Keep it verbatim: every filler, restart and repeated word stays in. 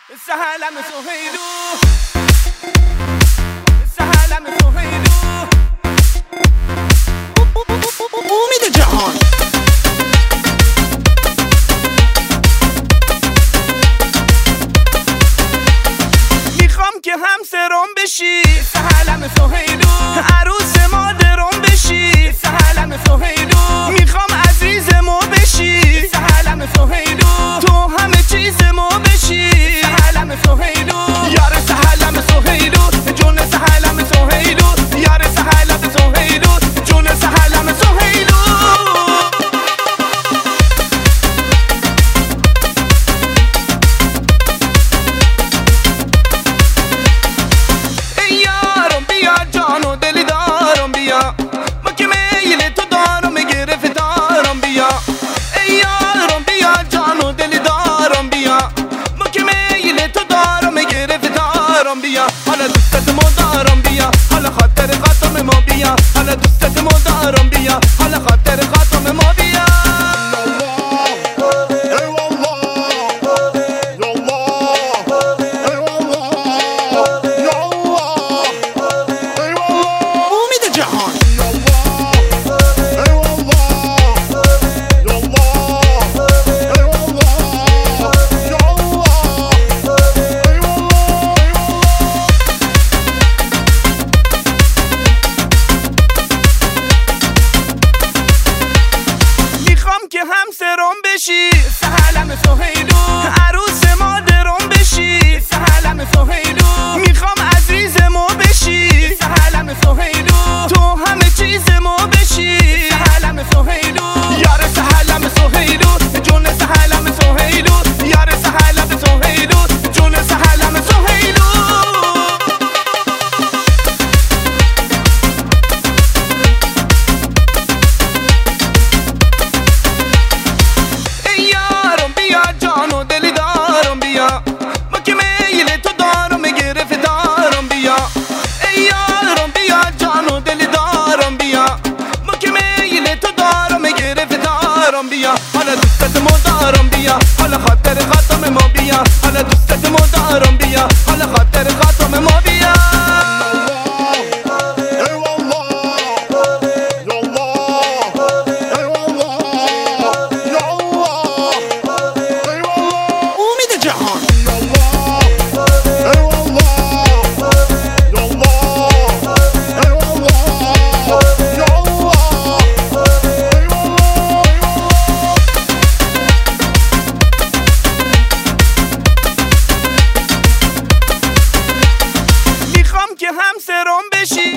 سهلم سهیلو سهلم سهیلو امید جهان میخوام که همسرم بشی سهلم سهیلو عروس مادرم بشی سهلم سهیلو میخوام عزیزمو بشی سهلم سهیلو تو همه چیزمو بشی سهلم سهیلو یار سهلم سهیلو جون سهلم سهیلو یار سهلم سهیلو جون سهلم سهیلو ای یارم بیا جان و دلی دارم بیا ما که میل تو دارم گرفتارم بیا ای یارم بیا جان و دلی دارم بیا ما که میل تو دارم گرفتارم بیا حالا دوستت مو دارم بیا حالا خاطر خاطر ما بیا حالا دوستت مو دارم بیا حالا خاطر خاطر ما بیا امید جهان میخوام که همسرم بشی سهلم سهیلو عروس مادرم بشی سهلم سهیلو میخوام عزیزمو بشی سهلم سهیلو تو همه چیزمو بشی سهلم سهیلو یار سهلم سهیلو جون سهلم سهیلو یار سهلم سهیلو جون سهلم سهیلو ای یارم بیا جان و دلی دارم بیا ما که میل تو دارم گرفتارم بیا ای یارم بیا جان و دلی دارم بیا ما که میل تو دارم گرفتارم بیا حالا دوستت مو دارم بیا حالا خاطر خاطر ما بیا حالا دوستت مو دارم بیا حالا خاطر خاطر ما بیا امید جهان میخوام که همسرم بشی